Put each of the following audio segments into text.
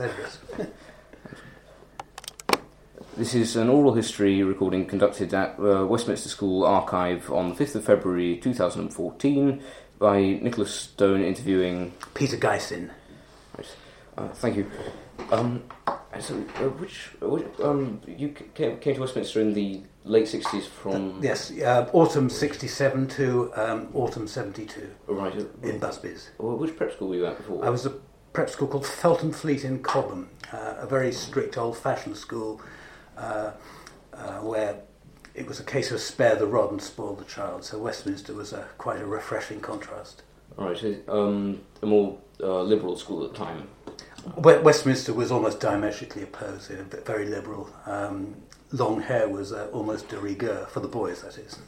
This is an oral history recording conducted at Westminster School Archive on the 5th of February 2014 by Nicholas Stone interviewing Peter Geisin. Right. Thank you. You came to Westminster in the late 60s from... Yes, autumn 67 to autumn 72. Right. In Busby's. Which prep school were you at before? I was at a prep school called Felton Fleet in Cobham, a very strict old-fashioned school where it was a case of spare the rod and spoil the child. So Westminster was quite a refreshing contrast. All right. A more liberal school at the time. Westminster was almost diametrically opposed, very liberal. Long hair was almost de rigueur, for the boys, that is.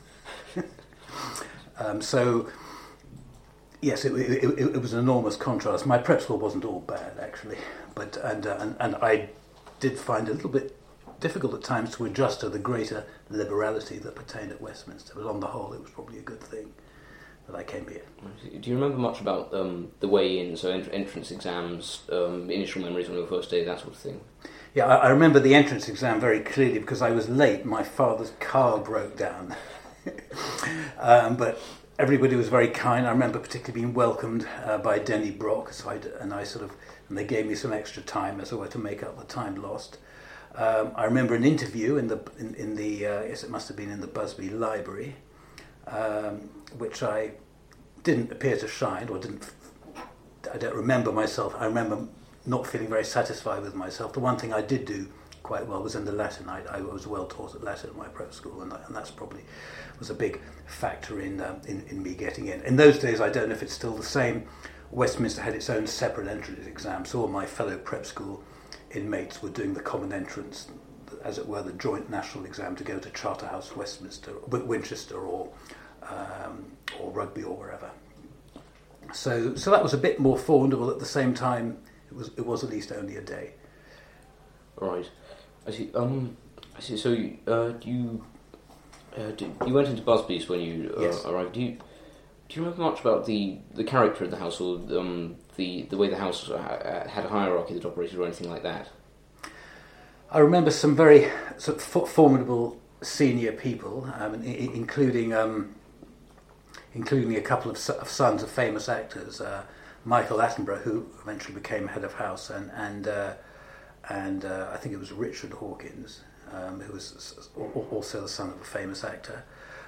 So, yes, it was an enormous contrast. My prep school wasn't all bad, actually, but and I did find it a little bit difficult at times to adjust to the greater liberality that pertained at Westminster, but on the whole it was probably a good thing that I came here. Do you remember much about the way in, so entrance exams, initial memories on your first day, that sort of thing? Yeah, I remember the entrance exam very clearly because I was late. My father's car broke down. But everybody was very kind. I remember particularly being welcomed by Denny Brock, and they gave me some extra time as it were to make up the time lost. I remember an interview in the yes, it must have been in the Busby Library, which I didn't appear to shine, I don't remember myself. I remember not feeling very satisfied with myself. The one thing I did do quite well was in the Latin. I was well taught at Latin at my prep school, and that's probably was a big factor in me getting in. In those days, I don't know if it's still the same, Westminster had its own separate entrance exam, so all my fellow prep school inmates were doing the common entrance, as it were, the joint national exam to go to Charterhouse, Westminster, Winchester, or Rugby, or wherever. So that was a bit more formidable. At the same time, it was at least only a day. Right. I see. So you went into Busby's when you yes. arrived. Do you remember much about the character of the house, or the way the house had a hierarchy that operated, or anything like that? I remember some very sort of formidable senior people, including a couple of sons of famous actors, Michael Attenborough, who eventually became head of house, and I think it was Richard Hawkins, who was also the son of a famous actor.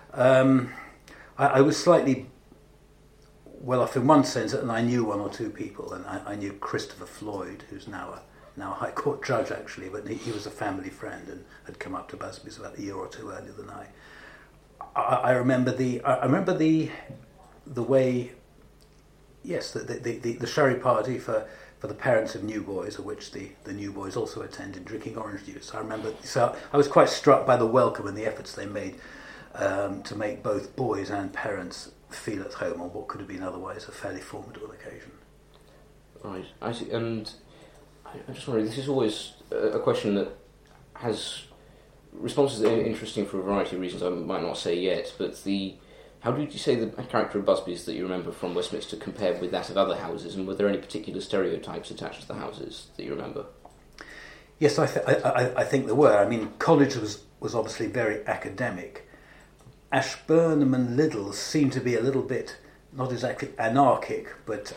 I was slightly well off in one sense, and I knew one or two people, and I knew Christopher Floyd, who's now a High Court judge actually, but he was a family friend and had come up to Busby's about a year or two earlier than I. I remember the way, yes, the sherry party for the parents of new boys, of which the new boys also attended, drinking orange juice. So I was quite struck by the welcome and the efforts they made to make both boys and parents feel at home on what could have been otherwise a fairly formidable occasion. Right, I see, and I'm just wondering, this is always a question that has responses that are interesting for a variety of reasons I might not say yet, but how did you say the character of Busby's that you remember from Westminster compared with that of other houses, and were there any particular stereotypes attached to the houses that you remember? Yes, I think there were. I mean, college was obviously very academic. Ashburnham and Liddell seemed to be a little bit, not exactly anarchic, but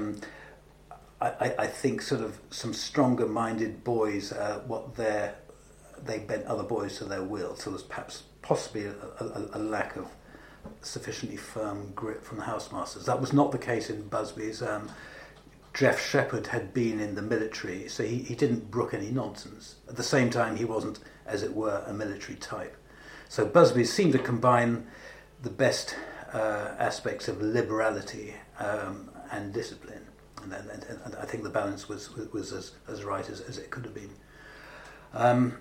I think sort of some stronger-minded boys, they bent other boys to their will, so there was possibly a lack of sufficiently firm grip from the housemasters. That was not the case in Busby's. Jeff Shepherd had been in the military, so he didn't brook any nonsense. At the same time, he wasn't, as it were, a military type. So Busby's seemed to combine the best aspects of liberality and discipline, and I think the balance was as right as it could have been.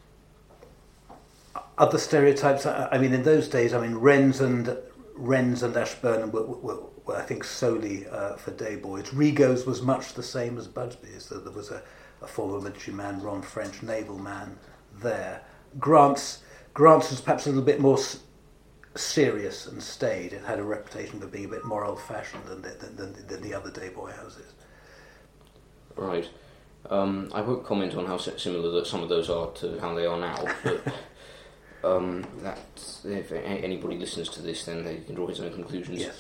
Other stereotypes, I mean, in those days, I mean, Wrens and Ashburnham were I think, solely for day boys. Rigaud's was much the same as Busby's. There was a former military man, Ron French, naval man there. Grant's was perhaps a little bit more serious and staid. It had a reputation for being a bit more old-fashioned than the other day boy houses. Right. I won't comment on how similar that some of those are to how they are now, but that if anybody listens to this, then they can draw his own conclusions. Yes.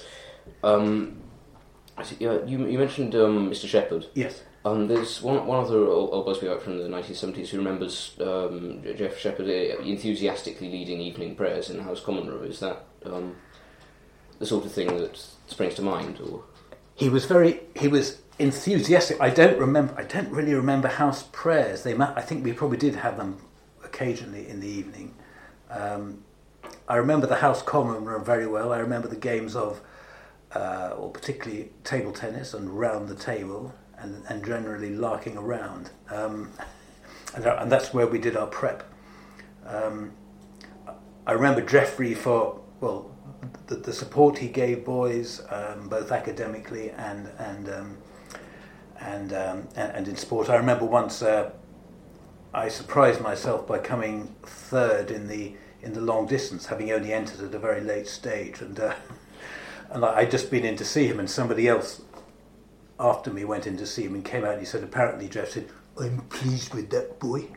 You mentioned Mr. Shepherd. Yes. There's one other old Busby from the 1970s who remembers Geoff Shepherd enthusiastically leading evening prayers in the House Common Room. Is that the sort of thing that springs to mind, or? He was enthusiastic. I don't really remember house prayers. I think we probably did have them occasionally in the evening. I remember the House Common Room very well. I remember the games of, or particularly table tennis and round the table, and generally larking around. And that's where we did our prep. I remember Geoffrey for the support he gave boys, both academically and in sport. I remember once I surprised myself by coming third in the long distance, having only entered at a very late stage, and I'd just been in to see him, and somebody else after me went in to see him and came out and he said, apparently Geoff said, "I'm pleased with that boy."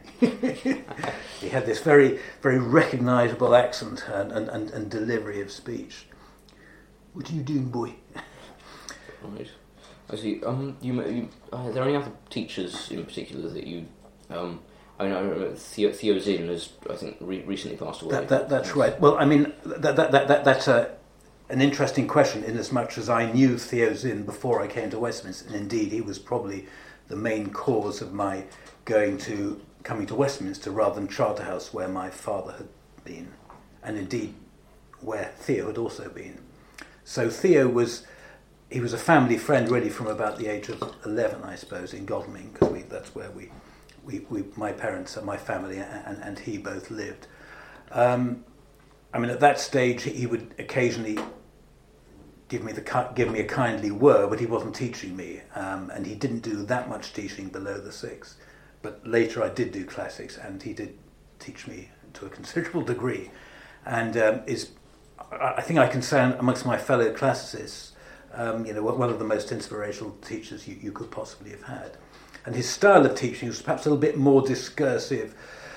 He had this very, very recognisable accent and delivery of speech. "What are you doing, boy?" Right. I see. Are there any other teachers in particular that you? I remember Theo Zinn has, I think, recently passed away. That's right. Well, I mean, that's an interesting question, in as much as I knew Theo Zinn before I came to Westminster, and indeed he was probably the main cause of my coming to Westminster rather than Charterhouse, where my father had been, and indeed where Theo had also been. So Theo was a family friend really from about the age of 11, I suppose, in Godalming, because that's where my parents and my family and he both lived. I mean, at that stage he would occasionally give me a kindly word, but he wasn't teaching me, and he didn't do that much teaching below the sixth. But later I did do classics, and he did teach me to a considerable degree, and I think I can say amongst my fellow classicists, one of the most inspirational teachers you could possibly have had. And his style of teaching was perhaps a little bit more discursive,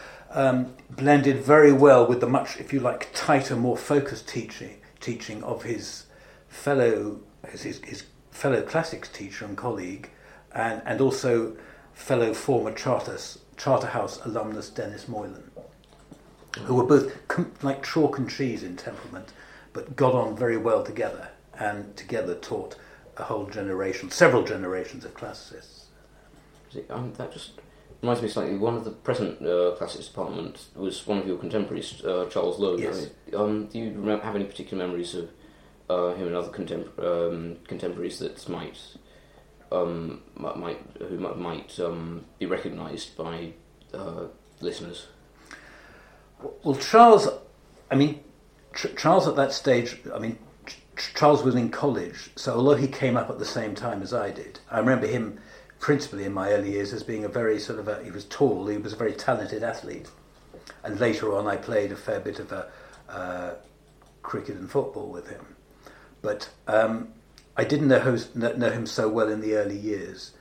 blended very well with the much, if you like, tighter, more focused teaching of his fellow classics teacher and colleague, and also fellow former Charterhouse alumnus Dennis Moylan, who were both like chalk and cheese in temperament, but got on very well together, and together taught several generations of classicists. That just reminds me slightly. One of the present classics department was one of your contemporaries, Charles Lowe. Yes. Do you have any particular memories of him and other contemporaries that might be recognised by listeners? Well, Charles at that stage, Charles was in college, so although he came up at the same time as I did, I remember him principally in my early years as being a very he was tall, he was a very talented athlete, and later on I played a fair bit of cricket and football with him. But I didn't know him so well in the early years.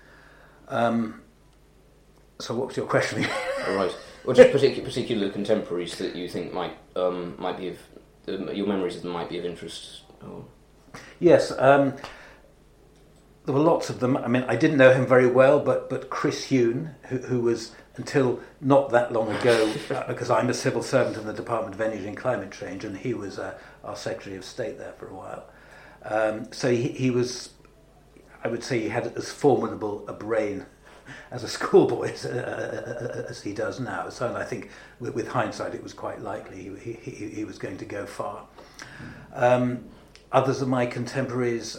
So what was your question? Right. Well, just particular contemporaries that you think might be of your memories of them might be of interest. Or... Yes, there were lots of them. I mean, I didn't know him very well, but Chris Hune, who was until not that long ago, because I'm a civil servant in the Department of Energy and Climate Change, and he was our Secretary of State there for a while. So he was, I would say, he had as formidable a brain as a schoolboy as he does now. So I think with hindsight it was quite likely he was going to go far. Others of my contemporaries,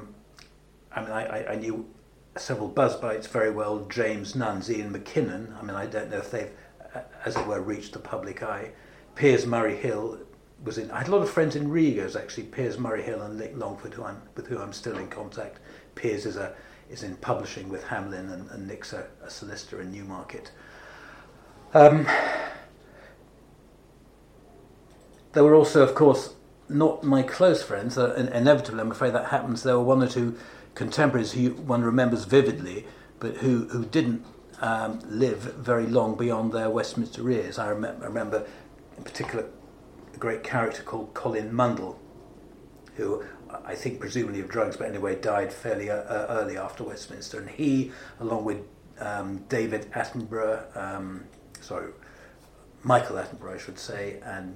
I knew several buzzbites very well. James Nuns, Ian McKinnon. I don't know if they've, as it were, reached the public eye. Piers Murray Hill was in. I had a lot of friends in Regos actually. Piers Murray Hill and Nick Longford, with who I'm still in contact. Piers is in publishing with Hamlin, and Nick's a solicitor in Newmarket. There were also, of course, not my close friends. Inevitably, I'm afraid that happens. There were one or two contemporaries who one remembers vividly, but who didn't live very long beyond their Westminster ears. I remember in particular a great character called Colin Mundell, who I think presumably of drugs, but anyway died fairly early after Westminster. And he, along with David Attenborough, Michael Attenborough I should say, and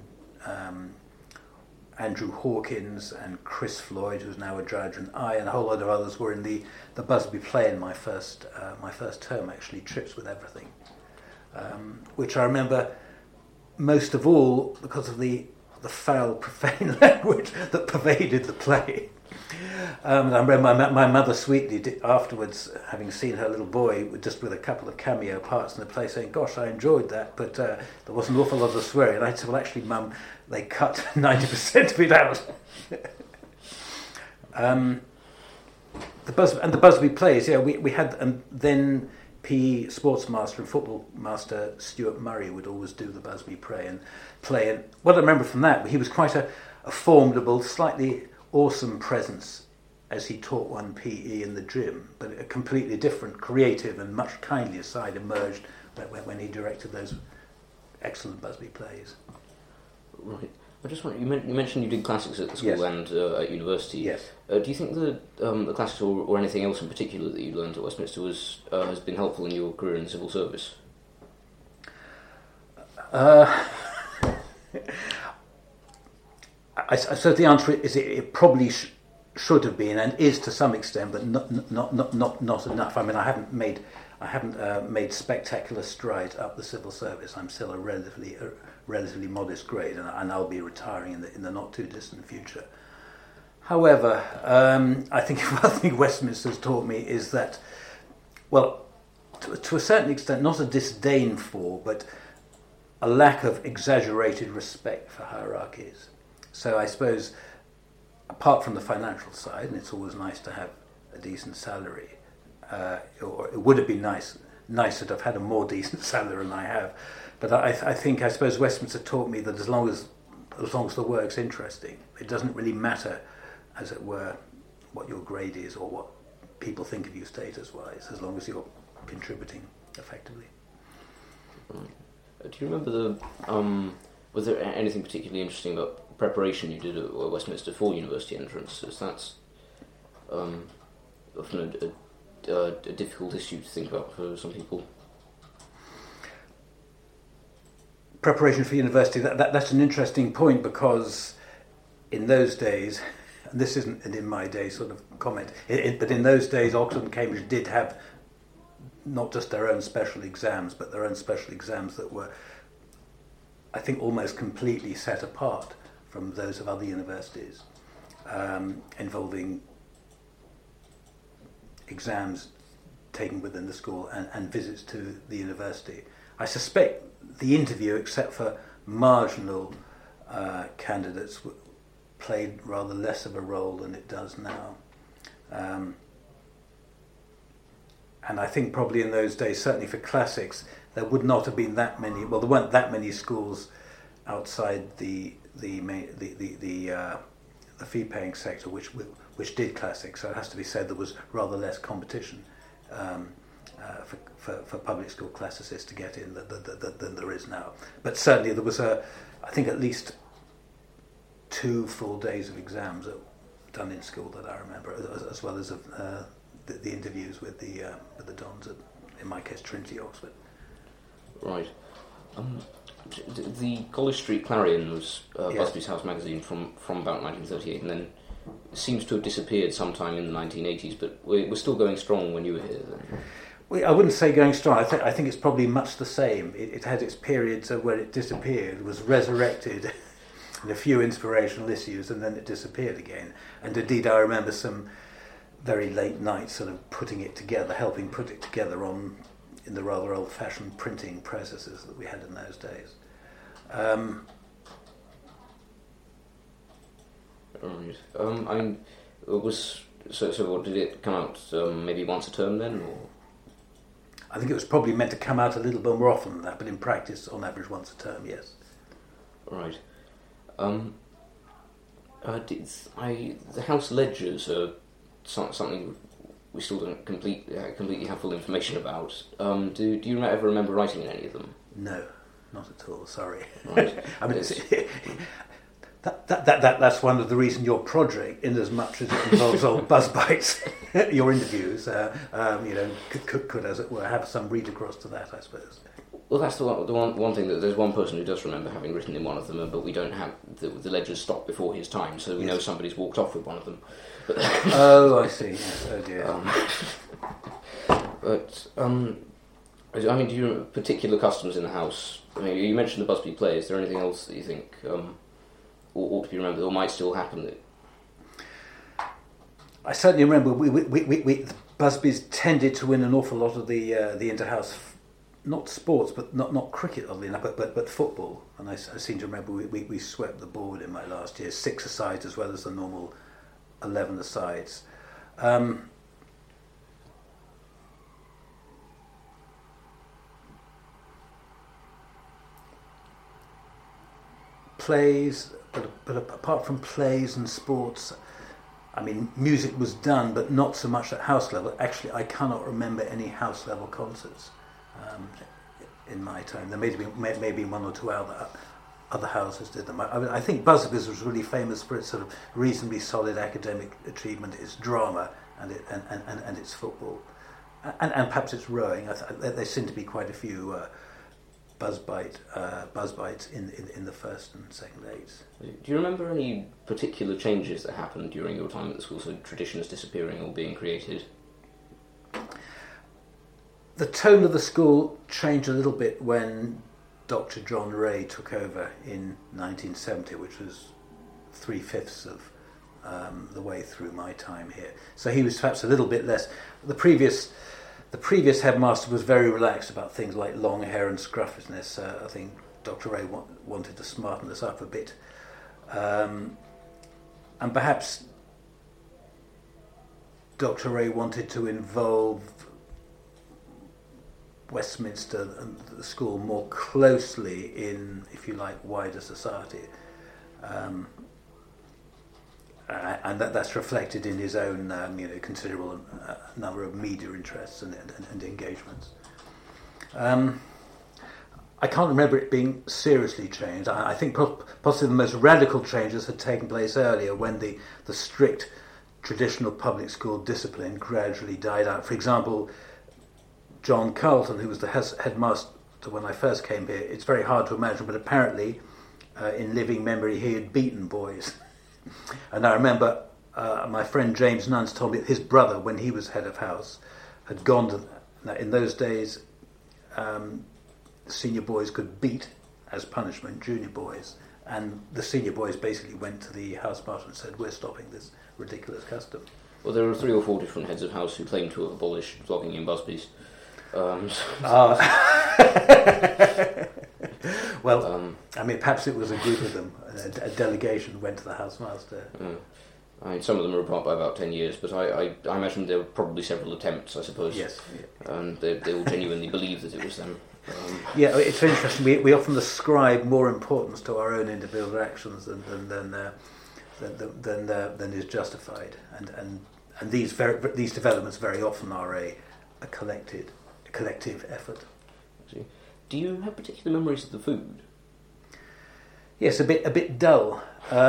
Andrew Hawkins and Chris Floyd, who's now a judge, and I and a whole lot of others were in the Busby play in my first term, actually, Trips with Everything, which I remember most of all because of the foul, profane language that pervaded the play. And I remember my mother sweetly afterwards, having seen her little boy just with a couple of cameo parts in the play, saying, "Gosh, I enjoyed that, but there was an awful lot of swearing." And I said, "Well, actually, Mum, they cut 90% of it out." The Busby plays, yeah, we had, and then PE sports master and football master Stuart Murray would always do the Busby play. And what I remember from that, he was quite a formidable, slightly awesome presence as he taught one PE in the gym, but a completely different, creative and much kindlier side emerged when he directed those excellent Busby plays. Right. I just wonder, you mentioned you did classics at the school. Yes. And at university. Yes. Do you think the classics or anything else in particular that you learned at Westminster has been helpful in your career in the civil service? I suppose the answer is it probably should have been and is to some extent, but not enough. I mean, I haven't made spectacular strides up the civil service. I'm still a relatively modest grade, and I'll be retiring in the not too distant future. However, I think one thing Westminster's taught me is that, well, to a certain extent, not a disdain for, but a lack of exaggerated respect for hierarchies. So I suppose, apart from the financial side, and it's always nice to have a decent salary, or it would have been nicer to have had a more decent salary than I have. But I suppose Westminster taught me that as long as the work's interesting, it doesn't really matter, as it were, what your grade is or what people think of you status-wise, as long as you're contributing effectively. Right. Do you remember was there anything particularly interesting about preparation you did at Westminster for university entrance? As that's often a difficult issue to think about for some people. Preparation for university, that's an interesting point, because in those days, and this isn't an in my day sort of comment, but in those days Oxford and Cambridge did have not just their own special exams, but their own special exams that were, I think, almost completely set apart from those of other universities, involving exams taken within the school and visits to the university. I suspect the interview, except for marginal candidates, played rather less of a role than it does now. And I think probably in those days, certainly for classics, there would not have been that many. Well, there weren't that many schools outside the fee-paying sector which did classics. So it has to be said there was rather less competition for public school classicists to get in than there is now. But certainly there was I think at least 2 full days of exams done in school that I remember, as well as the interviews with the dons at, in my case, Trinity, Oxford. Right. The College Street Clarion was Yes. Busby's house magazine from about 1938, and then seems to have disappeared sometime in the 1980s, but we're still going strong when you were here then. Well, I wouldn't say going strong. I think it's probably much the same. It had its periods where it disappeared, was resurrected in a few inspirational issues, and then it disappeared again. And indeed, I remember some very late nights sort of putting it together, helping put it together in the rather old-fashioned printing processes that we had in those days. Right. I mean, it was so. What, did it come out maybe once a term then, or? I think it was probably meant to come out a little bit more often than that, but in practice, on average, once a term, yes. Right. The house ledgers are something we still don't completely have full information about. Do you ever remember writing in any of them? No, not at all. Sorry. Right. I mean, that's one of the reasons your project, in as much as it involves old buzz bites, your interviews, could, as it were, have some read across to that, I suppose. Well, that's the one thing that there's one person who does remember having written in one of them, but we don't have the ledgers stopped before his time, so we know somebody's walked off with one of them. But, oh, I see. Yes. Oh dear. I mean, do you remember particular customs in the house? I mean, you mentioned the Busby play. Is there anything else that you think ought to be remembered or might still happen? That I certainly remember we Busbys tended to win an awful lot of the inter-house. Not sports, but not cricket, oddly enough, but football. And I seem to remember we swept the board in my last year, 6 asides as well as the normal 11 asides. Plays, but apart from plays and sports, I mean, music was done, but not so much at house level. Actually, I cannot remember any house level concerts. In my time, there may have been one or two other houses did them. I think Busby's was really famous for its sort of reasonably solid academic achievement, its drama and its football, and perhaps its rowing. There seem to be quite a few buzz bites in the first and second eights. Do you remember any particular changes that happened during your time at the school? So traditions disappearing or being created? The tone of the school changed a little bit when Dr. John Ray took over in 1970, which was 3/5 of the way through my time here. So he was perhaps a little bit less. The previous headmaster was very relaxed about things like long hair and scruffishness. I think Dr. Ray wanted to smarten us up a bit, and perhaps Dr. Ray wanted to involve Westminster and the school more closely in, if you like, wider society, and that's reflected in his own, considerable number of media interests and engagements. I can't remember it being seriously changed. I think possibly the most radical changes had taken place earlier when the strict traditional public school discipline gradually died out. For example, John Carlton, who was the headmaster when I first came here, it's very hard to imagine, but apparently, in living memory, he had beaten boys. And I remember my friend James Nuns told me that his brother, when he was head of house, had gone to... Now, in those days, senior boys could beat, as punishment, junior boys. And the senior boys basically went to the housemaster and said, "We're stopping this ridiculous custom." Well, there are 3 or 4 different heads of house who claim to have abolished flogging in Busby's. Well, I mean, perhaps it was a group of them. A delegation went to the housemaster. I mean, some of them are apart by about 10 years, but I imagine there were probably several attempts, I suppose. Yes. And they all genuinely believe that it was them. Yeah, it's interesting. We often ascribe more importance to our own individual actions than is justified, and these developments very often are a collective effort. Do you have particular memories of the food? Yes, a bit dull.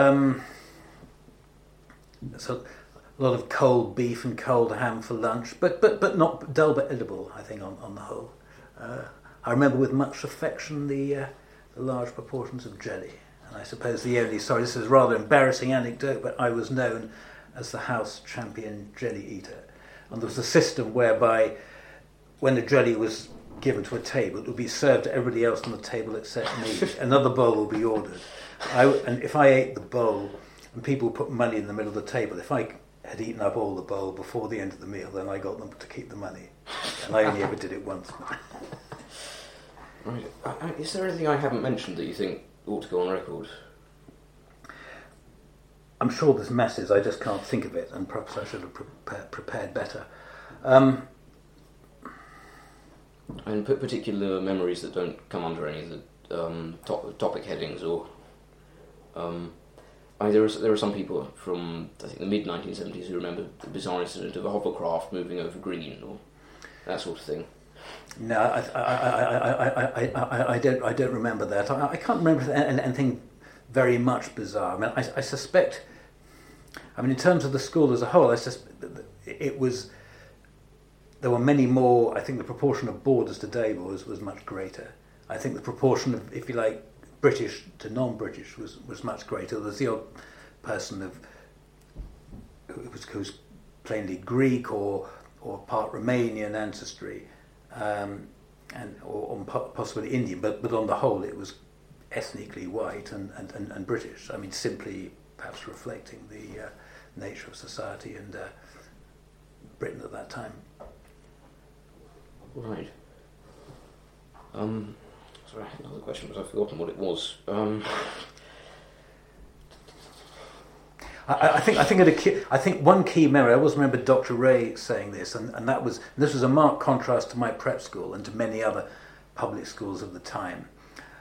So a lot of cold beef and cold ham for lunch, but not dull but edible, I think, on the whole. I remember with much affection the large proportions of jelly. And I suppose this is a rather embarrassing anecdote, but I was known as the house champion jelly eater. And there was a system whereby when the jelly was given to a table, it would be served to everybody else on the table except me. Another bowl would be ordered. And if I ate the bowl, and people put money in the middle of the table, if I had eaten up all the bowl before the end of the meal, then I got them to keep the money. And I only ever did it once. Right. Is there anything I haven't mentioned that you think ought to go on record? I'm sure there's masses, I just can't think of it, and perhaps I should have prepared better. And put particular memories that don't come under any of the topic headings, or there are some people from, I think, the mid-1970s who remember the bizarre incident of a hovercraft moving over green, or that sort of thing. No, I don't remember that. I can't remember anything very much bizarre. I mean, I suspect. I mean, in terms of the school as a whole, I suspect it was. There were many more. I think the proportion of boarders today was much greater. I think the proportion of, if you like, British to non-British was much greater. There's the odd person who was plainly Greek or part Romanian ancestry, or possibly Indian, but on the whole it was ethnically white and British. I mean, simply perhaps reflecting the nature of society and Britain at that time. Right. Sorry, another question, but I've forgotten what it was. I think one key memory. I always remember Dr. Ray saying this, and this was a marked contrast to my prep school and to many other public schools of the time.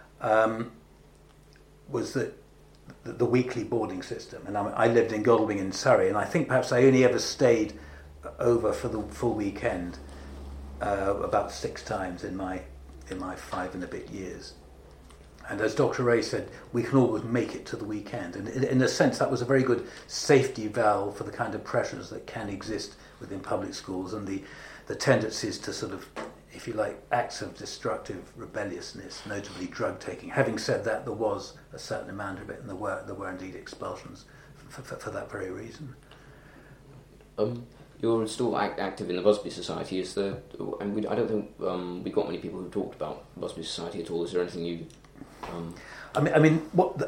Was that the weekly boarding system? And I lived in Godalming in Surrey, and I think perhaps I only ever stayed over for the full weekend about 6 times in my 5 and a bit years. And as Dr. Ray said, we can always make it to the weekend. And in a sense, that was a very good safety valve for the kind of pressures that can exist within public schools and the tendencies to sort of, if you like, acts of destructive rebelliousness, notably drug taking. Having said that, there was a certain amount of it, and there were indeed expulsions for that very reason. You're still active in the Busby Society. Is there? And I don't think we've got many people who talked about the Busby Society at all. Is there anything you? I mean, what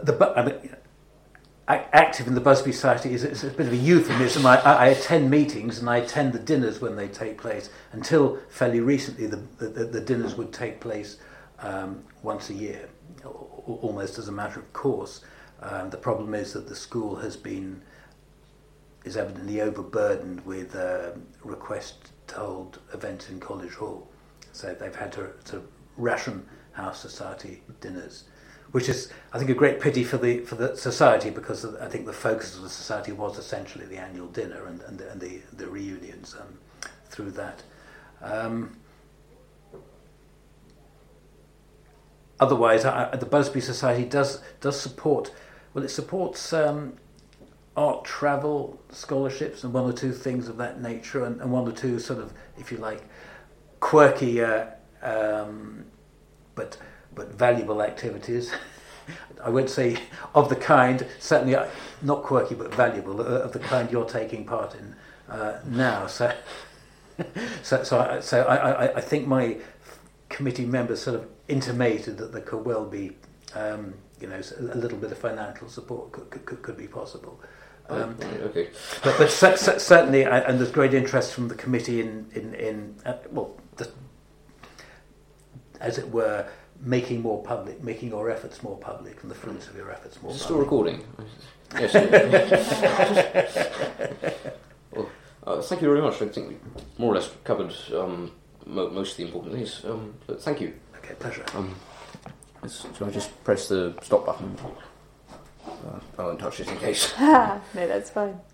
active in the Busby Society is a bit of a euphemism. I attend meetings and I attend the dinners when they take place. Until fairly recently, the dinners would take place once a year, almost as a matter of course. The problem is that the school is evidently overburdened with requests to hold events in College Hall. So they've had to ration House Society dinners, which is, I think, a great pity for the society, because I think the focus of the society was essentially the annual dinner and the reunions through that. Otherwise, the Busby Society does support. Well, it supports art travel scholarships and one or two things of that nature, and one or two sort of, if you like, quirky but valuable activities. I won't say of the kind, certainly not quirky but valuable, of the kind you're taking part in now. So I think my committee members sort of intimated that there could well be, a little bit of financial support could be possible. Okay. But certainly, and there's great interest from the committee in as it were, making your efforts more public, and the fruits of your efforts more public. Still recording? Yes. Well, thank you very much. I think we more or less covered most of the important things. But thank you. Okay, pleasure. So I just press the stop button. I won't touch it in case. No, that's fine.